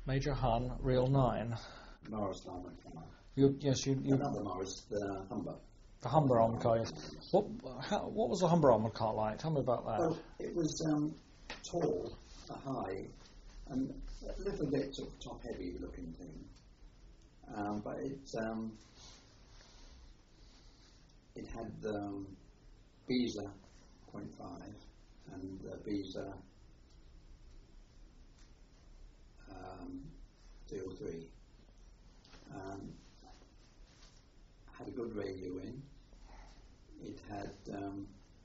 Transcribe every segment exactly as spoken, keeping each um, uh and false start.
Major Hun, Reel nine. Morris armoured car. You, yes, you. you Another Morris, the Humber. The Humber armoured car, yes. What, how, what was the Humber armoured car like? Tell me about that. Well, it was um, tall, high, and a little bit sort of top-heavy looking thing. Um, but it um, it had the um, Beezer point five and the Beezer um, two oh three. Um, had a good radio in. It had um,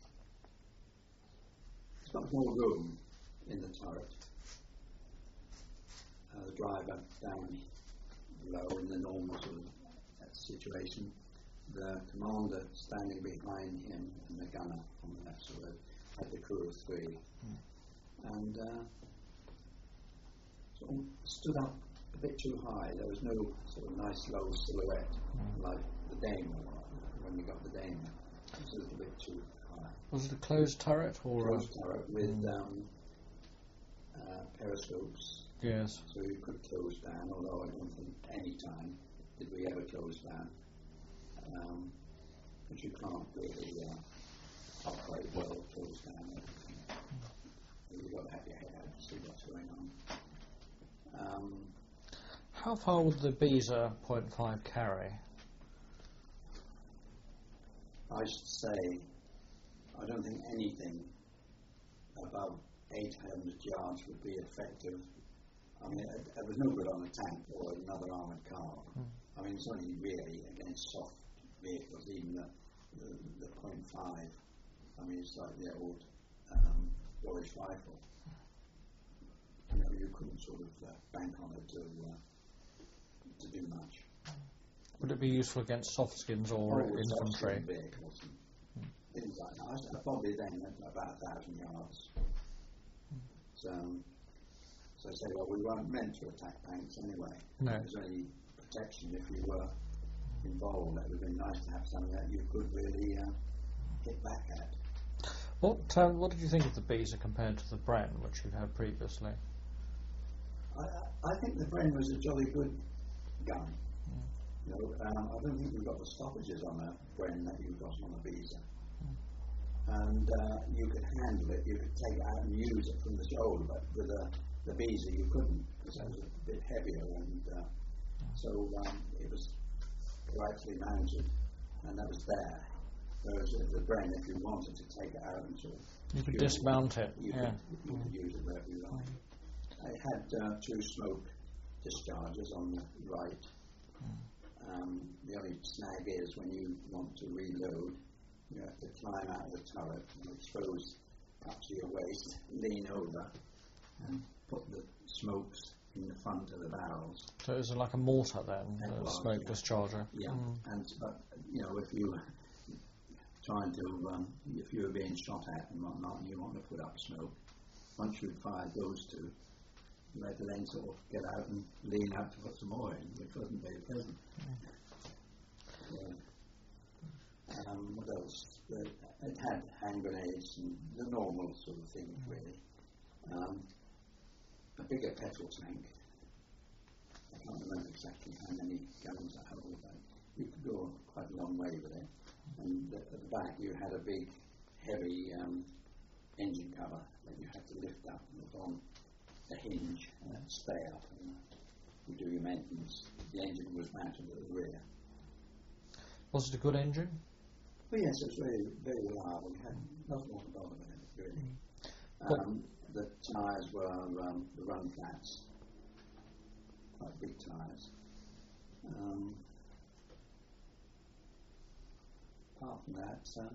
it's got more room in the turret. Uh, the driver down low in the normal sort of uh, situation. The commander standing behind him and the gunner on the left side had the crew of three. Mm. And uh, sort of stood up a bit too high. There was no sort of nice low silhouette mm. like the Dame when we got the Dame. It was a little bit too high. Was it a closed turret or closed a turret with mm. um, uh, periscopes? Yes. So you could close down, although I don't think any time did we ever close down. Um, but you can't really uh, operate well close down. You've got to have your head out to see what's going on. Um, How far would the Beezer point five carry? I should say, I don't think anything above eight hundred yards would be effective. I mean, it, it was no good on a tank or another armoured car. Mm. I mean, it's only really against soft vehicles, even the, the, the point five. I mean, it's like the old um, Boris rifle. You know, you couldn't sort of uh, bank on it to, uh, to do much. Would it be useful against soft skins or oh, infantry? Vehicles and mm. things like that. I probably then at about a thousand yards. Mm. So, So I say, well, we weren't meant to attack tanks anyway. No. There was only protection if you were involved. It would have been nice to have something that you could really uh, hit back at. What uh, What did you think of the Beezer compared to the Bren, which you'd had previously? I, I think the Bren was a jolly good gun. Mm. You know, um, I don't think we've got the stoppages on a Bren that you've got on a Beezer. Mm. And uh, you could handle it. You could take it out and use it from the shoulder, but with a the Beezer you couldn't, because that was a bit heavier, and uh, so um, it was correctly mounted, and that was there. Whereas with the Bren, if you wanted to take it out and sort of you could dismount it, you, yeah. could, you could use it wherever you like. Mm. It had uh, two smoke discharges on the right. Mm. Um, the only snag is when you want to reload, you have to climb out of the turret and expose up to your waist, lean over, and put the smokes in the front of the barrels. So it was like a mortar then, a was, smoke yeah. discharger. Yeah, mm. and but you know, if you were trying to, um, if you were being shot at and whatnot, and you want to put up smoke, once you'd fired those two, you had to then sort of get out and lean out to put some more in, which wasn't very pleasant. Mm. Yeah. Um, what else? It, it had hand grenades and the normal sort of things, mm. really. Um, a bigger petrol tank. I can't remember exactly how many gallons it held, but you could go quite a long way with it. And at the back you had a big, heavy um, engine cover that you had to lift up and was on a hinge and stay up. And you do your maintenance. The engine was mounted at the rear. Was it a good engine? Well, yes, it was very, very reliable. We had nothing more to bother with it, really. Um, the tyres were um, the run flats, quite big tyres. Um, apart from that, uh,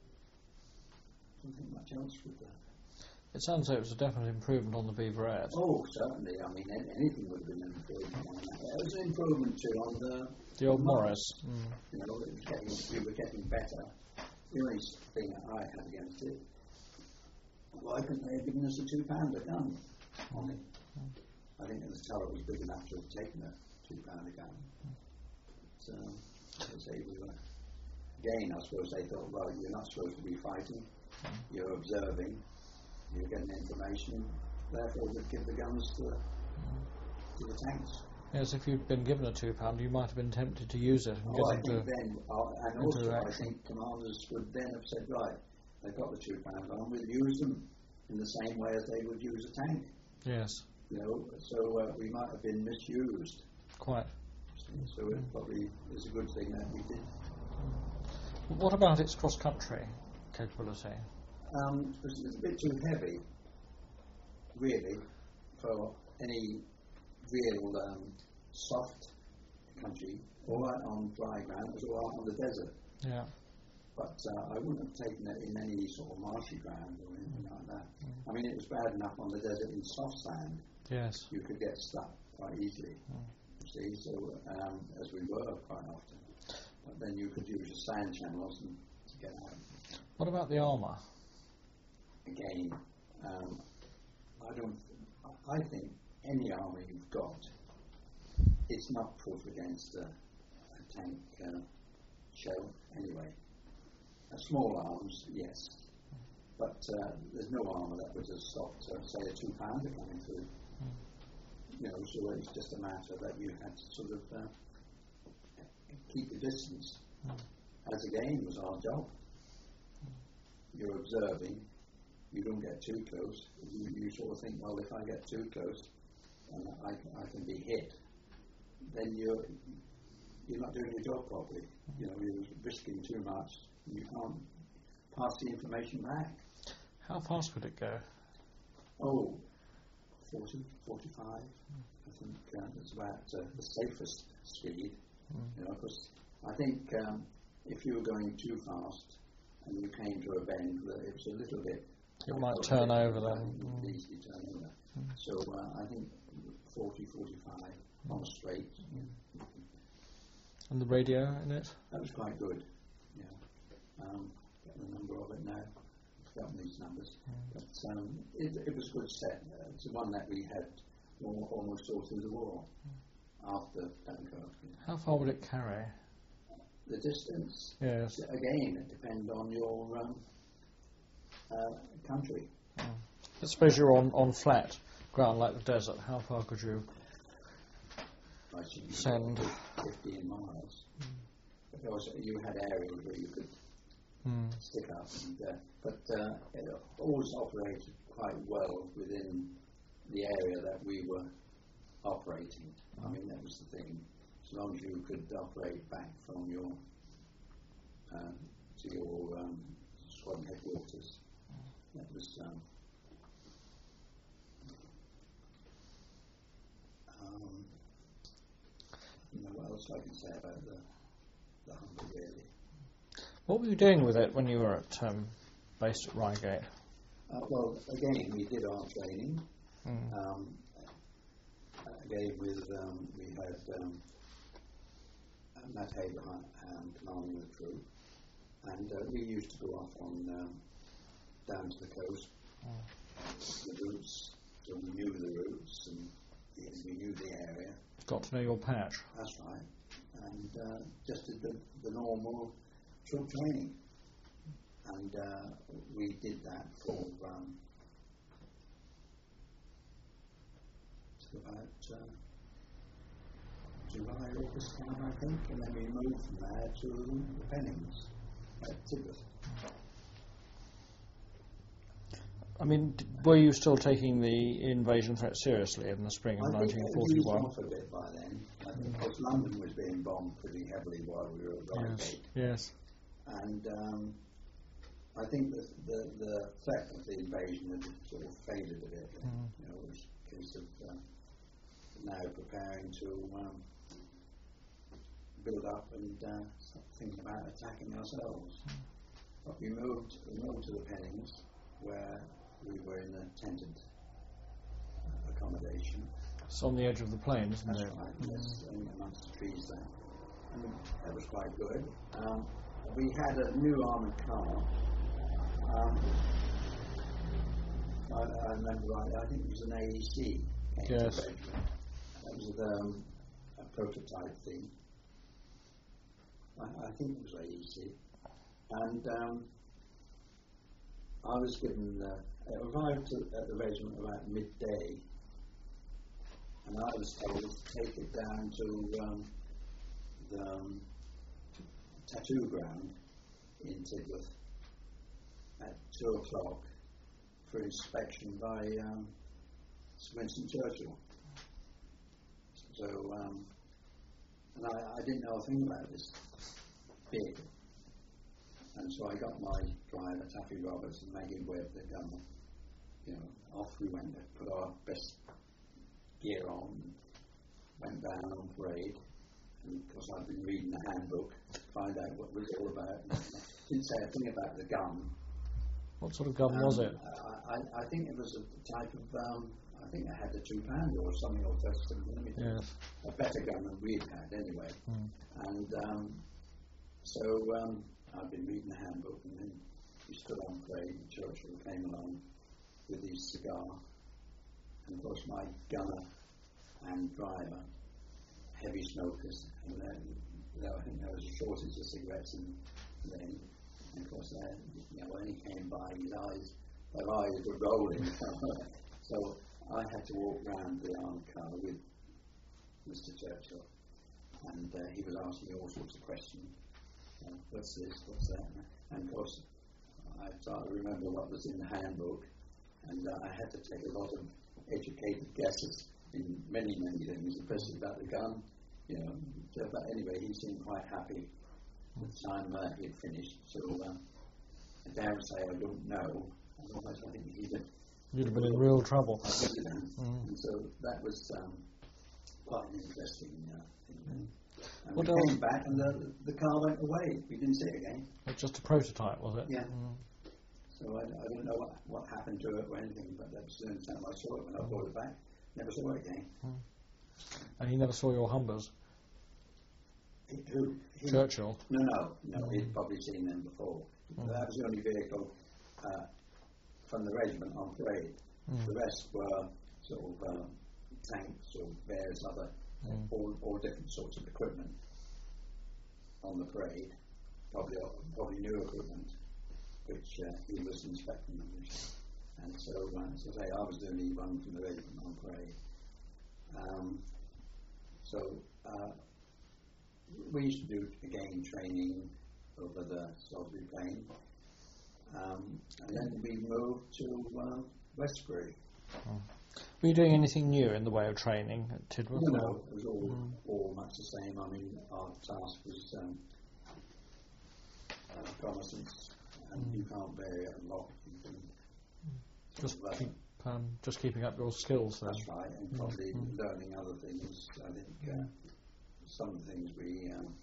I don't think much else with that. It sounds like it was a definite improvement on the Beaverette. Oh, certainly. I mean, anything would have been an improvement on that. It was an improvement too on the the old Morris. Morris. Mm. You know, it was getting, we were getting better. The only thing that I had against it, why couldn't they have given us a two-pounder gun on it? Mm. I think the turret was big enough to have taken a two-pounder gun. Mm. So, as I say, we were, again, I suppose they thought, well, you're not supposed to be fighting, mm. you're observing, you're getting information, therefore we'd give the guns to the, to the tanks. Yes, if you'd been given a two pound, you might have been tempted to use it and Oh, I get think into. then, uh, and into also I action. think commanders would then have said, right, they've got the two pound on, we'll use them in the same way as they would use a tank. Yes, You know, so uh, we might have been misused. quite. So it probably is a good thing that we did. What about its cross-country capability? Um, it was a bit too heavy, really, for any real um, soft country. All right on dry ground, it was all right on the desert. Yeah. But uh, I wouldn't have taken it in any sort of marshy ground or anything like that. Mm. I mean, it was bad enough on the desert in soft sand. Yes. You could get stuck quite easily. Mm. You see, so um, as we were quite often. But then you could use your sand channels and to get out. What about the armour? Again, um, I don't. I think any armour you've got, it's not proof against a, a tank uh, shell anyway. Uh, small arms, yes, but uh, there's no armour that would have stopped, uh, say, a two pounder coming through. Mm. You know, so it's just a matter that you had to sort of uh, keep the distance. Mm. As again was our job. You're observing. You don't get too close. You, you sort of think, well, if I get too close, and I, I can be hit, then you're you're not doing your job properly. You know, you're risking too much. You can't pass the information back. How fast would it go? Oh, forty, forty-five. Mm. I think uh, it's about uh, the safest speed. Mm. You know, because I think um, if you were going too fast and you came to a bend, it was a little bit. It might turn over then. It would mm. easily turn over. Mm. So uh, I think forty, forty-five mm. on a straight. Mm. And the radio in it? That was quite good. Yeah. Um, get the number of it now. I've forgotten these numbers. Mm. But um, it, it was a good set. Uh, it's the one that we had all, almost all through the war mm. after Dunkirk. How far would it carry? The distance? Yes. Again, it depends on your um, uh, country. Mm. I suppose you're on, on flat ground like the desert. How far could you send? fifteen miles. Mm. But also you had areas where you could mm. stick up. And, uh, but uh, it always operated quite well within the area that we were operating. Mm. I mean, that was the thing. As long as you could operate back from your uh, to your um, squadron headquarters, mm. that was. Um, um, you know, what else I can say about the the Humber really? What were you doing with it when you were at um, based at Reigate? Uh, well, again, we did our training. Mm. Um, again, with um, we had. Um, Matt Abraham um, commanding the troop, and uh, we used to go off on um, down to the coast, mm. the routes, so we knew the routes and yeah, we knew the area. Got to know your patch. That's right, and uh, just did the, the normal troop training, and uh, we did that for um, about. Uh, July, August time, I think, and then we moved from there to the Pennings at Tidworth. I mean, d- were you still taking the invasion threat seriously in the spring of I nineteen forty-one? I think it eased off a bit by then. I think, because London was being bombed pretty heavily while we were at Reigate. Yes. Yes. And um, I think the, the the threat of the invasion had sort of faded a bit. Mm. You know, it was a case of uh, now preparing to. Um, build up and uh, start thinking about attacking ourselves. Mm. But we moved, we moved to the Pennings, where we were in a tented uh, accommodation. It's on the edge of the plain, isn't That's it? That's right, mm. yes, and amongst the trees there. And that was quite good. Um, we had a new armoured car. Um, I, I remember right, I think it was an A E C. Yes. That was um, a prototype thing. I, I think it was A E C, and um, I was given. Uh, it arrived to, at the regiment about midday, and I was told to take it down to um, the um, tattoo ground in Tidworth at two o'clock for inspection by um, Sir Winston Churchill. So, um, and I, I didn't know a thing about this big. And so I got my driver, Taffy Roberts, and Maggie Webb, the gunner. You know, off we went, put our best gear on, went down on parade. And of course, I'd been reading the handbook to find out what it was all about. Didn't say a thing about the gun. What sort of gun um, was it? I, I, I think it was a type of, um, I think it had a two pounder or something, or thirty-seven millimeter. Yes. A better gun than we'd had anyway. Mm. And um, so um, I'd been reading the handbook, and then we stood on parade, and Churchill came along with his cigar. And of course, my gunner and driver, heavy smokers, and then I think there was a shortage of cigarettes, and then, and of course, uh, you know, when he came by, his eyes, their eyes were rolling. So I had to walk round the armed car with Mister Churchill, and uh, he was asking me all sorts of questions. Uh, what's this? What's that? And of course, I started to remember what was in the handbook, and uh, I had to take a lot of educated guesses in many, many things, especially about the gun. You know, so, but anyway, he seemed quite happy at the time uh, he had finished. So uh, I dare say I don't know. Otherwise, I think he'd have. You'd have been in real trouble. Mm. And so that was um, quite an interesting uh, thing. Mm. And what we else? came back, and the the car went away. We didn't see it again. It's just a prototype, was it? Yeah. Mm. So I, I don't know what, what happened to it or anything, but that was the only time I saw it when I brought it back. Never saw it again. Mm. And he never saw your Humbers? He, who? He, Churchill? No, no, no. Mm. He'd probably seen them before. Mm. That was the only vehicle uh, from the regiment on parade. Mm. The rest were sort of uh, tanks or various other, mm. all, all different sorts of equipment on the parade. Probably, probably new equipment, which uh, he was inspecting. And so, uh, so say, I was the only one from the regiment on parade. Um, so uh, we used to do again training over the Salisbury Plain, um, and then we moved to uh, Westbury. Oh. Were you doing anything new in the way of training at Tidworth? No, no, it was all, mm. all much the same. I mean, our task was um, uh, reconnaissance, and mm. you can't vary it a lot. You can just sort of, keep, um, just keeping up your skills then. That's right, and probably mm. learning other things. I think uh, some of the things we um,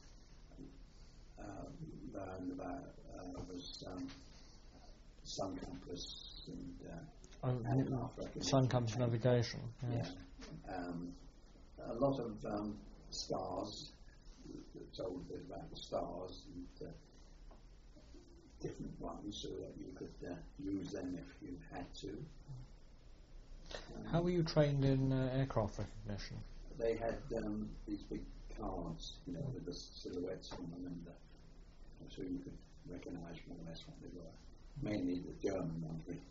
uh, learned about uh, was um, sun compass and uh, oh, n- sun compass navigation. Yes. Yeah. Um, a lot of um, stars. Told a bit about the stars and uh, different ones, so that you could uh, use them if you had to. Um, How were you trained in uh, aircraft recognition? They had um, these big cards, you know, with the silhouettes on them, and uh, so you could recognise more or less what they were. Mainly the German ones. We,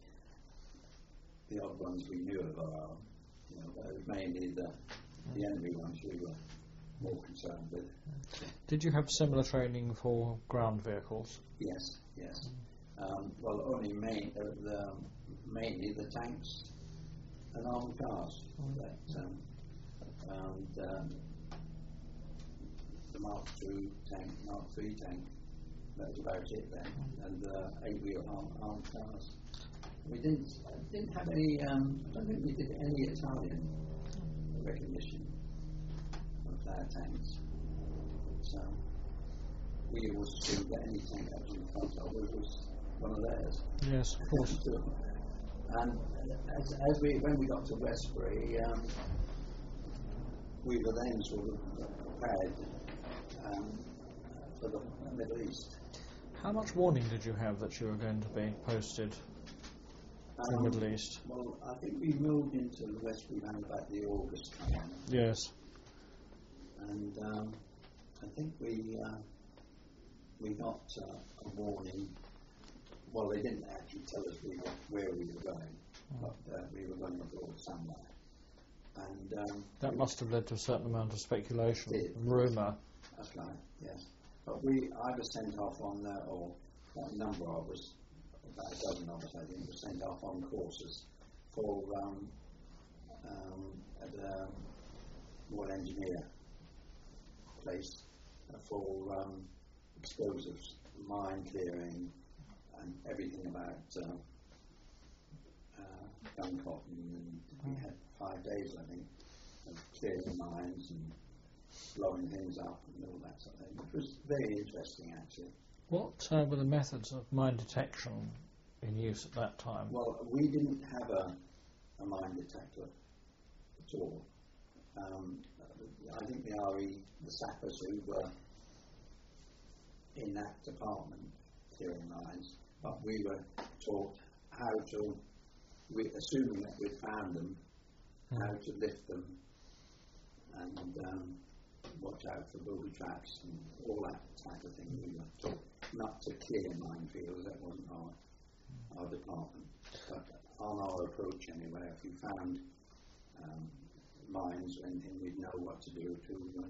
the odd ones we knew of our, you know, but it was mainly the the enemy ones we were more concerned with. Did you have similar training for ground vehicles? Yes, yes. Um, well, only main, uh, the, mainly the tanks and armed cars. Mm. That, um, and um, the Mark two tank, Mark three tank. That was about it then. Mm. And the uh, eight-wheel armed, armed cars. We didn't didn't have any. Um, I don't think we did any Italian recognition of their tanks. So we always assumed that any tank that was in front of us was one of theirs. Yes, of course. And as, as we when we got to Westbury, um, we were then sort of prepared um, for the Middle East. How much warning did you have that you were going to be posted to Um, the Middle East? Well, I think we moved into the Westbury around about the August time. Yes. And um, I think we uh, we got uh, a warning. Well, they didn't actually tell us we were, where we were going, mm. but uh, we were going abroad somewhere. And um, That must have led to a certain amount of speculation It- and rumour. That's right, yes. But we, I was sent off on, uh, or quite a number of us, about a dozen of us, I think, were sent off on courses for um, um, at a Royal Engineer place uh, for um, explosives, mine clearing, and everything about uh, uh, gun cotton. And we had five days, I think, of clearing mines and blowing things up and all that sort of thing, which was very interesting, actually. What uh, were the methods of mine detection in use at that time? Well, we didn't have a, a mine detector at all. Um, I think the R E, the sappers who were in that department clearing mines, but we were taught how to, we, assuming that we'd found them, Mm. how to lift them and um, watch out for booby traps and all that type of thing. We were taught not to clear minefields, that wasn't our, our department. But on our approach anyway, if you found um, mines, and, and we'd know what to do to, uh,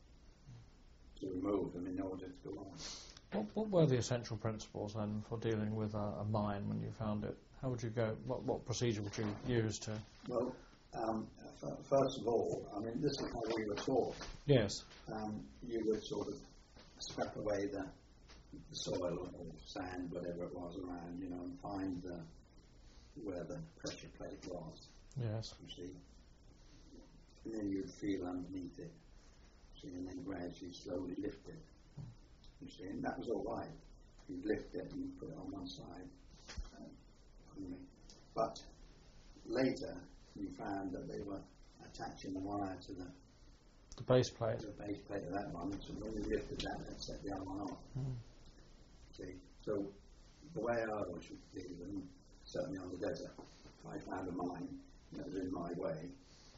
to remove them in order to go on. What, what were the essential principles then for dealing with a, a mine when you found it? How would you go? What, what procedure would you use to? Well, um, f- first of all, I mean, this is how we were taught. Yes. Um, you would sort of scrap away the, the soil or sand, whatever it was around, you know, and find the, where the pressure plate was, Yes. you see. And then you'd feel underneath it, see, and then gradually, slowly lift it, you see, and that was all right. You'd lift it and you'd put it on one side. Um, but later, you found that they were attaching the wire to the, The base plate. to the base plate of that one, so when you lifted that, that set the other one off. Mm. See, so the way I always deal with them, certainly on the desert, if I found a mine that was in my way,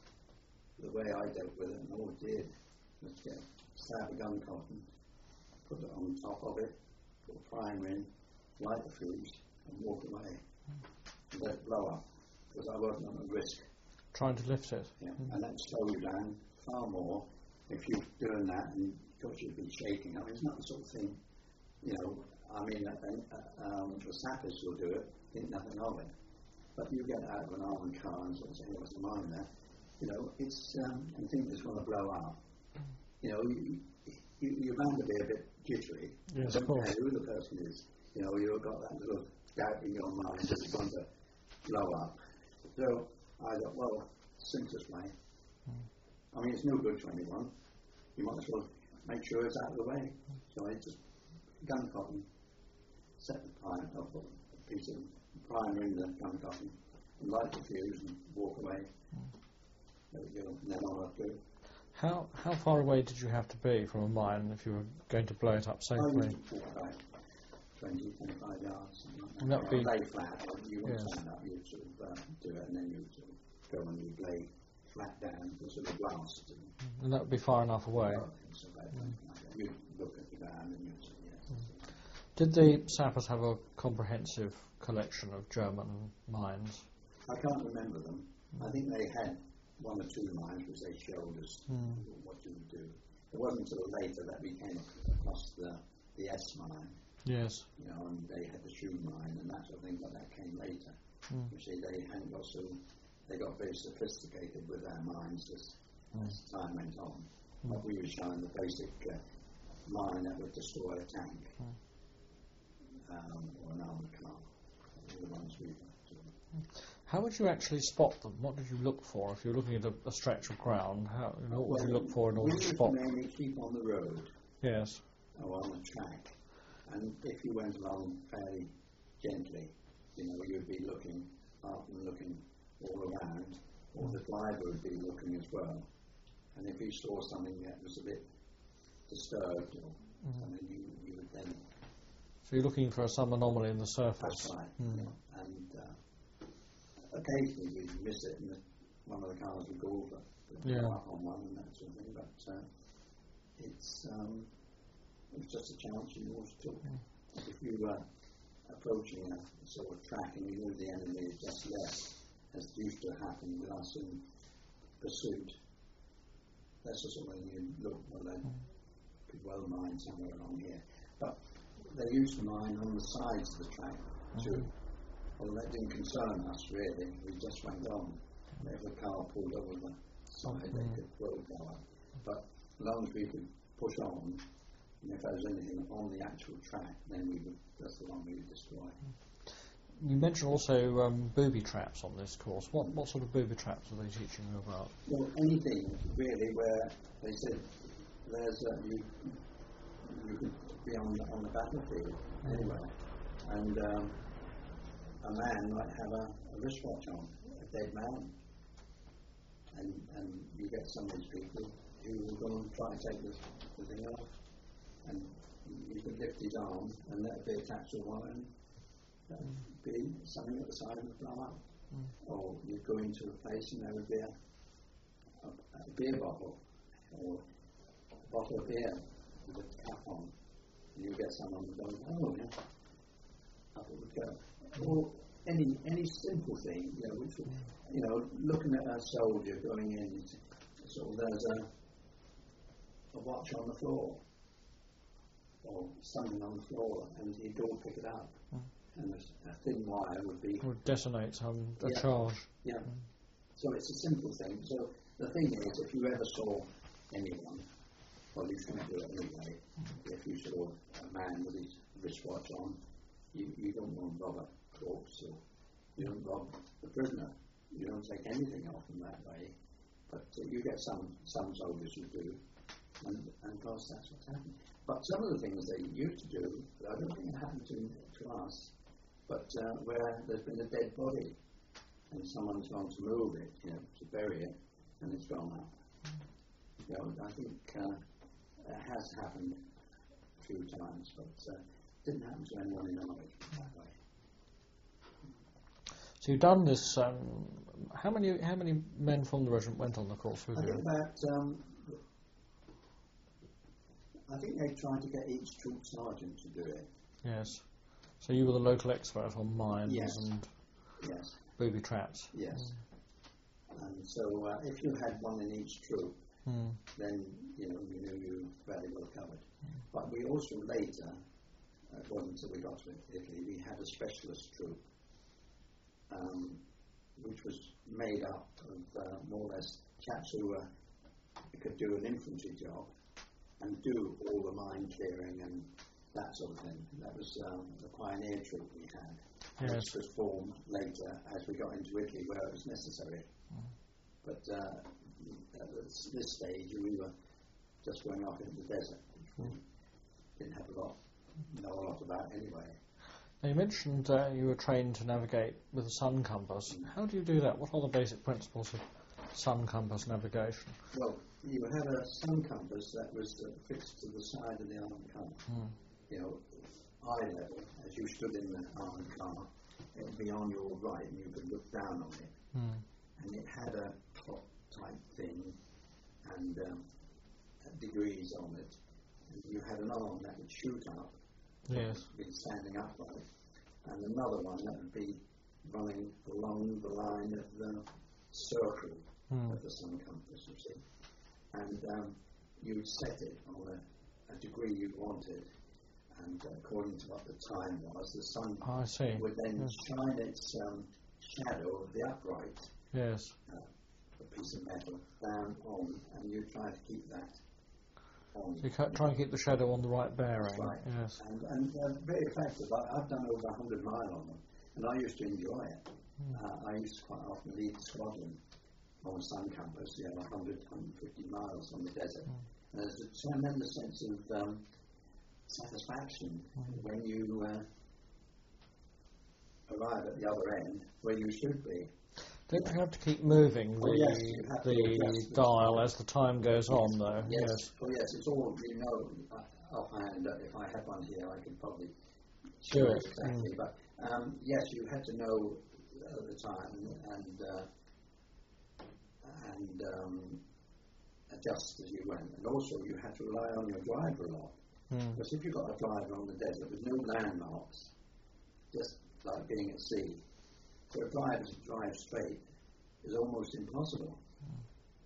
the way I dealt with it, and all I did was get a slab of gun cotton, put it on top of it, put a primer in, light the fuse, and walk away. And let it blow up, because I wasn't on a risk. Trying to lift it. Yeah. Mm. And that would slow you down far more if you're doing that, and of course you'd be shaking. I mean, it's not the sort of thing, you know, I mean, uh, uh, um, the sappers will do it, think nothing of it. But you get out of an armoured car and sort of say, oh, what's the mine there? You know, it's, um, and think it's going to blow up. You know, you, you, you're bound to be a bit jittery. Yes, I of don't course. care who the person is. You know, you've got that little doubt in your mind that it's going to blow up. So I thought, well, simplest way. I mean, it's no good to anyone. You might as well make sure it's out of the way. So I just gun cotton, set the primer, I'll put a piece of primer in the gun cotton, and light the fuse and walk away. There we go, and then all I do. How how far away did you have to be from a mine if you were going to blow it up I safely? used to walk about twenty, twenty-five yards. Something like that. And that would be- lay flat, or you wouldn't Yes. stand up, you'd sort of uh, do it, and then you'd sort of go and you'd lay flat down to sort of blast. And And that would be far enough away. so about something like that. You'd look at the ground and you'd say, yes. Did the sappers have a comprehensive collection of German mines? I can't remember them. I think they had one or two mines which they showed us Mm. what you would do. It wasn't until later that we came across the, the S mine, Yes. you know, and they had the shoe mine and that sort of thing, but that came later. Mm. You see, they hadn't got so, they got very sophisticated with their mines as, Mm. as time went on. Mm. But we were showing the basic uh, mine that would destroy a tank Mm. um, or an armoured car. They were the ones we sort of How would you actually spot them? What did you look for if you were looking at a, a stretch of ground? How, you know, what would you look for in order we to would spot? mainly keep on the road Yes. or on the track, and if you went along fairly gently, you know, you'd be looking up and looking all around, or the driver would be looking as well. And if he saw something that was a bit disturbed or Mm. something, you, you would then. So you're looking for some anomaly in the surface. That's right. Mm. You know, and uh, occasionally we'd miss it, and the, one of the cars would go over, would Yeah. go up on one and that sort of thing. But uh, it's um, it's just a chance you always took. Mm. If you were approaching a sort of track and you knew the enemy had just left, as used to happen with us in pursuit. That's the sort of when you look, well, they could well mine somewhere along here. But they used to mine on the sides of the track too. Mm-hmm. Well, that didn't concern us really. We just went on. If a car pulled over the side, mm-hmm. they could roll go up. But as long as we could push on, and if there was anything on the actual track, then we would, that's the one we would destroy. You mentioned also um, booby traps on this course. What what sort of booby traps are they teaching you about? Well, anything really where they said there's a, you you could be on the, on the battlefield anywhere, and um, a man might have a, a wristwatch on, a dead man, and and you get some of these people who will go and try to take the, the thing off, and you could lift his arm, and that would be attached to a wire, and that would be something at the side would blow up. Mm. Or you'd go into a place and there would be a, a, a beer bottle, or a bottle of beer with a cap on, and you get someone going, oh yeah, up it would go. Or any any simple thing, you know, which would, you know, looking at a soldier going in, sort of there's a, a watch on the floor, or something on the floor, and he'd go and pick it up. Mm. And a, a thin wire would be... Would detonate some, a yeah, charge. Yeah. Mm. So it's a simple thing. So the thing is, if you ever saw anyone, well, you shouldn't do it anyway, mm. if you saw a man with his wristwatch on, you, you don't want to rob a corpse, or you don't rob the prisoner. You don't take anything off them that way. But uh, you get some, some soldiers who do, and, and of course that's what's happened. But some of the things they used to do, I don't think it happened to, to us, but uh, where there's been a dead body and someone's gone to move it, you know, to bury it, and it's gone up. You know, I think uh, it has happened a few times, but uh, it didn't happen to anyone in our regiment that way. So you've done this. Um, how many how many men from the regiment went on the course with I you? think about. Um, I think they tried to get each troop sergeant to do it. Yes. So you were the local expert on mines yes. and yes. booby traps. Yes. Mm. And so uh, if you had one in each troop, mm. then you know you knew you were very well covered. Mm. But we also later, uh, it wasn't until we got to Italy, we had a specialist troop, um, which was made up of uh, more or less chaps who uh, could do an infantry job and do all the mine clearing and that sort of thing. That was um, the pioneer troop we had, yes. which was formed later as we got into Italy where it was necessary. Mm. But uh, at this, this stage we were just going off into the desert, which mm. we didn't have a lot, know a lot about anyway. Now you mentioned uh, you were trained to navigate with a sun compass. Mm. How do you do that? What are the basic principles of sun compass navigation? Well, you had a sun compass that was uh, fixed to the side of the armoured car. Mm. You know, eye level, as you stood in the armoured car, it would be on your right and you could look down on it. Mm. And it had a clock type thing and um, degrees on it. And you had an arm that would shoot up, yes, be standing upright, and another one that would be running along the line of the circle mm. of the sun compass, you see. And um, you would set it on a, a degree you wanted, and uh, according to what the time was, the sun oh, I see. would then yes. shine its um, shadow of the upright, yes, uh, a piece of metal, down on, and you try to keep that on. So you can't try and keep the shadow on the right bearing. That's right. Yes. And, and uh, very effective. I, I've done over a hundred mile on them, and I used to enjoy it. Mm. Uh, I used to quite often lead the squadron on a sun compass, you know, one hundred, one hundred fifty miles on the desert. Mm. And there's a tremendous sense of um, satisfaction mm. when you uh, arrive at the other end where you should be. Don't you have to keep moving the, oh, yes, the dial as the time goes yes. on, though? Yes. yes. Oh, yes, it's all, you know, uh, offhand, uh, if I had one here, I could probably show sure it exactly. Mm. But um, yes, you had to know uh, the time and uh, and um, adjust as you went. And also you had to rely on your driver a lot. Mm. Because if you've got a driver on the desert with no landmarks, just like being at sea, for a driver to drive straight is almost impossible. Mm.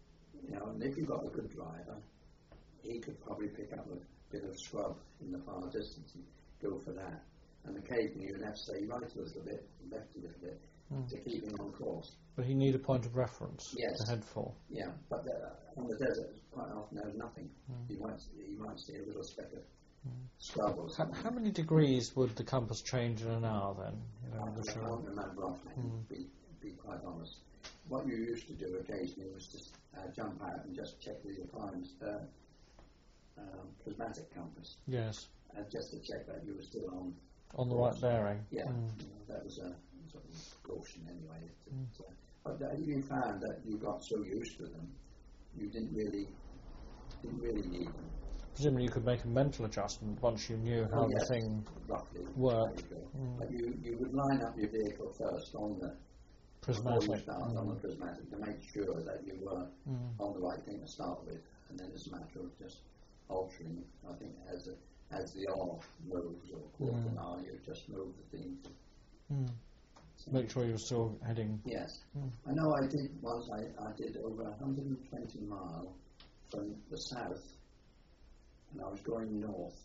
you know, and if you've got a good driver, he could probably pick up a bit of scrub in the far distance and go for that. And occasionally you would have to say right a little bit, left a little bit, mm. to keep him on course. But he need a point of reference yes. to head for. Yeah, but uh, on the desert, quite often there's nothing. Mm. You might you might see a little speck of mm. scrub or something. How, how many degrees would the compass change in an hour then? You know, I, I can't remember offhand, mm. be, be quite honest. What you used to do occasionally was just uh, jump out and just check with your primes, uh, um, prismatic compass. Yes. Uh, just to check that you were still on on the right bearing. Yeah, mm. you know, that was a sort of caution anyway. It, mm. uh, but uh, you found that you got so used to them, you didn't really didn't really need them. Presumably, you could make a mental adjustment once you knew how oh, yes, the thing roughly worked. Mm. But you, you would line up your vehicle first on the prismatic, before you start mm. on the prismatic to make sure that you were mm. on the right thing to start with, and then it's a matter of just altering. I think as a, as the R moves or quarter mm. an hour, you just move the thing. Mm. So make sure you're still heading. Yes, mm. I know. I did once. I, I did over one hundred twenty mile from the south, and I was going north,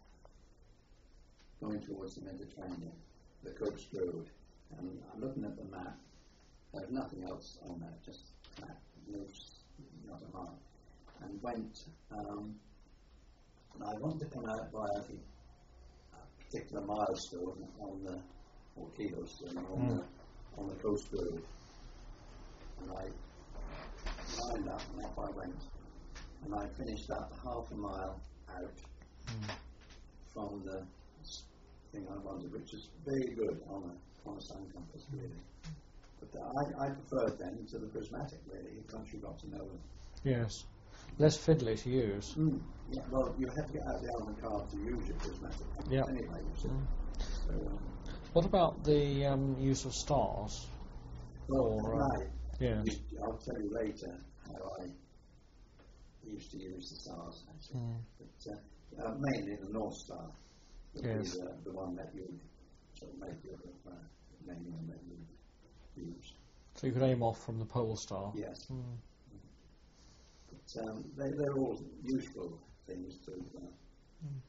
going towards the Mediterranean, the coast road, and I'm looking at the map. There's nothing else on that, just that moves not a mile, and went. Um, and I wanted to come out by a, a particular milestone on the or kilostone on mm. the on the coast road, and I lined up and up I went, and I finished up half a mile out mm. from the thing I wanted, which is very good on a on a sun compass really. But uh, I, I preferred then to the prismatic really, once you got to know them. Yes. Less fiddly to use. Mm. Yeah, well, you have to get out the almond card to use your prismatic compass yep. anyway. You mm. so, um, what about the um, use of stars? Well, or, right. Uh, yeah. I'll tell you later how I used to use the stars actually. Mm. But, uh, uh, mainly the North Star. Yes. The, uh, the one that you would sort of make your uh, main one that you would use. So you could aim off from the pole star? Yes. Mm. But um, they, they're all useful things to. Uh, mm.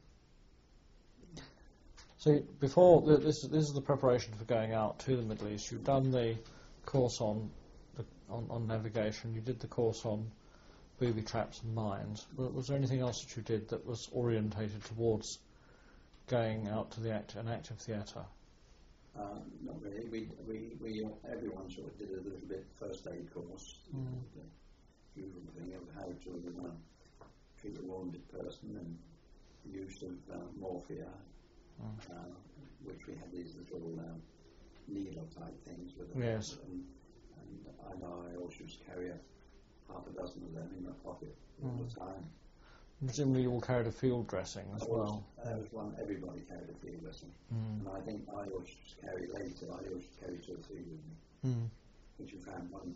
So before th- this, this is the preparation for going out to the Middle East. You've done the course on the, on, on navigation. You did the course on booby traps and mines. Was, was there anything else that you did that was orientated towards going out to the act, an active theatre? Uh, not really. We, we, we, everyone sort of did a little bit first aid course. Mm. The usual thing of how to uh, treat a wounded person and the use of uh, morphia, mm. uh, which we had these little um, needle type things with them. Yes. And, and I know I always used to carry a half a dozen of them in my pocket all mm. the time. Presumably you all carried a field dressing as I well. That was one, everybody carried a field dressing. Mm. And I think I always carry later, I always carry two or three with me. Mm. Which you found one,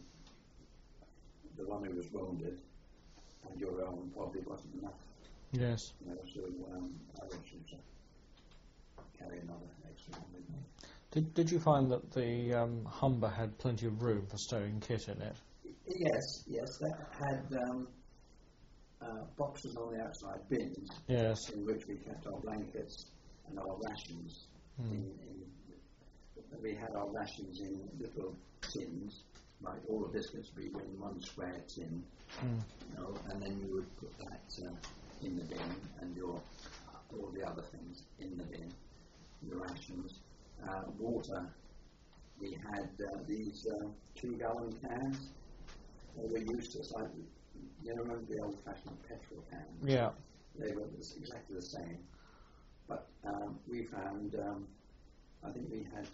the one who was wounded, and your own probably wasn't enough. Yes. You know, so um, I always used to carry another extra one with me. Did, did you find that the um, Humber had plenty of room for stowing kit in it? Yes, yes. That had um, uh, boxes on the outside, bins, yes. in which we kept our blankets and our rations. Mm. In, in, we had our rations in little tins, like all the biscuits would be in one square tin, mm. you know, and then you would put that uh, in the bin, and your uh, all the other things in the bin, the rations. Uh, water, we had uh, these uh, two-gallon cans. They were useless. I, you know, remember the old-fashioned petrol cans? Yeah. They were exactly the same. But um, we found, um, I think we had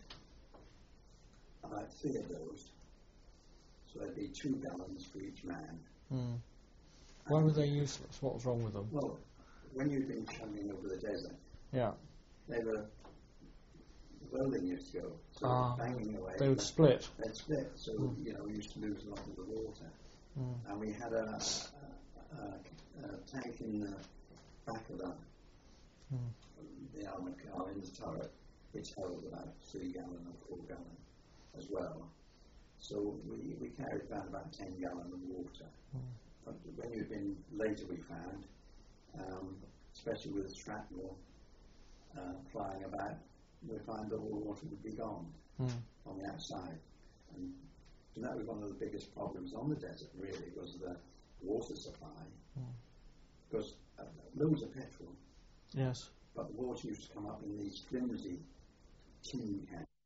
about three of those. So there'd be two gallons for each man. Mm. Why were they useless? What was wrong with them? Well, when you've been travelling over the desert, yeah, they were welding used to go, so ah, banging away. They would split. They'd split, so mm. you know we used to lose a lot of the water. Mm. And we had a, a, a, a tank in the back of the mm. the armoured car in the turret, which held about three gallon or four gallon as well. So we, we carried around about ten gallon of water mm. when you've been later, we found, um, especially with shrapnel uh, flying about, we find all the water would be gone mm. on the outside. And, and that was one of the biggest problems on the desert, really, was the water supply. Mm. Because uh, loads of petrol, yes, but the water used to come up in these flimsy tin cans.